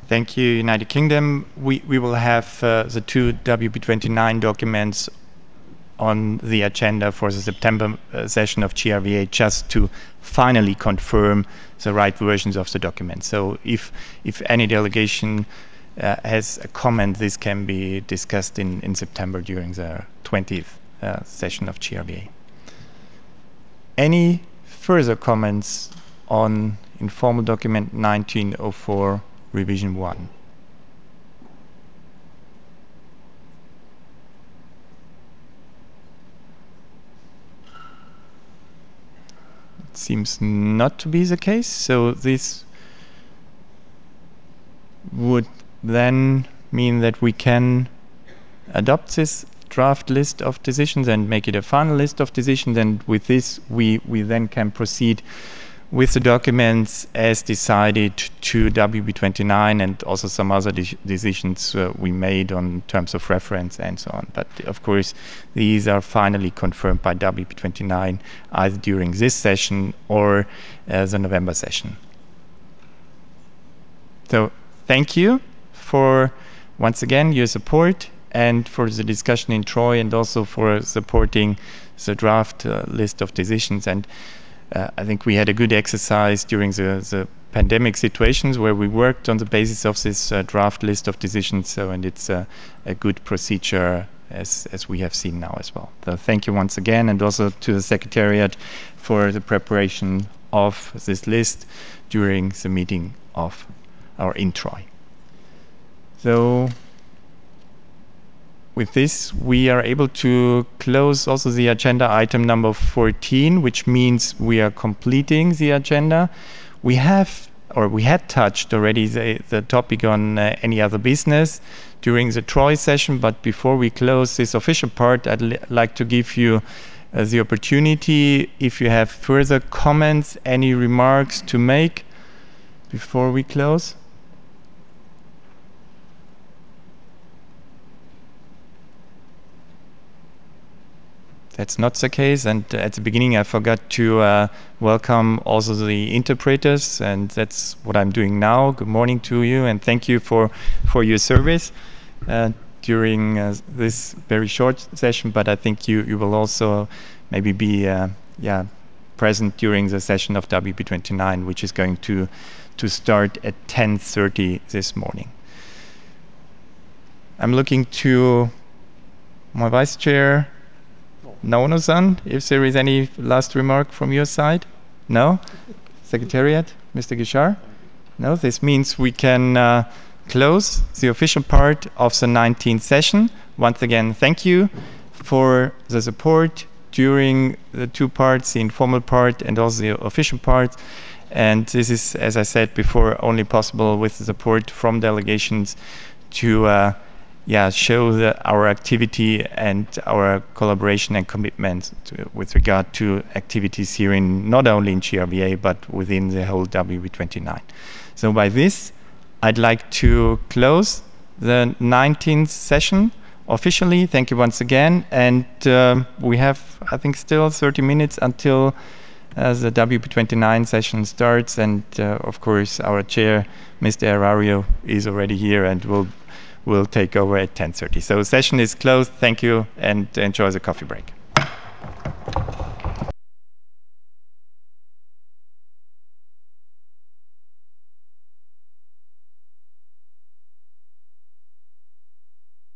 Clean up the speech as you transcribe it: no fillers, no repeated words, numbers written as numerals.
Thank you, United Kingdom. We will have the two WP29 documents on the agenda for the September session of GRVA, just to finally confirm the right versions of the document. So if any delegation has a comment, this can be discussed in September during the 20th session of GRVA. Any further comments on informal document 1904 revision 1? Seems not to be the case, so this would then mean that we can adopt this draft list of decisions and make it a final list of decisions, and with this we then can proceed with the documents as decided to WP29 and also some other decisions we made on terms of reference and so on. But of course, these are finally confirmed by WP29 either during this session or the November session. So thank you for, once again, your support and for the discussion in Troy, and also for supporting the draft list of decisions. And I think we had a good exercise during the pandemic situations where we worked on the basis of this draft list of decisions. So, and it's a good procedure as we have seen now as well. So thank you once again, and also to the Secretariat for the preparation of this list during the meeting of our in Troy. So with this, we are able to close also the agenda item number 14, which means we are completing the agenda. We have, or we had touched already the topic on any other business during the Troy session, but before we close this official part, I'd like to give you the opportunity, if you have further comments, any remarks to make before we close. That's not the case, and at the beginning I forgot to welcome also the interpreters, and that's what I'm doing now. Good morning to you, and thank you for your service during this very short session, but I think you will also maybe be present during the session of WP29, which is going to start at 10:30 this morning. I'm looking to my vice chair, Naono-san, if there is any last remark from your side? No? Secretariat, Mr. Gishar? No? This means we can close the official part of the 19th session. Once again, thank you for the support during the two parts, the informal part and also the official part. And this is, as I said before, only possible with the support from delegations to show our activity and our collaboration and commitment with regard to activities here in not only in GRVA but within the whole WP29. So by this, I'd like to close the 19th session officially. Thank you once again, and we have, I think, still 30 minutes until the WP29 session starts, and of course our chair, Mr. Erario, is already here and will take over at 10:30. So the session is closed. Thank you, and enjoy the coffee break.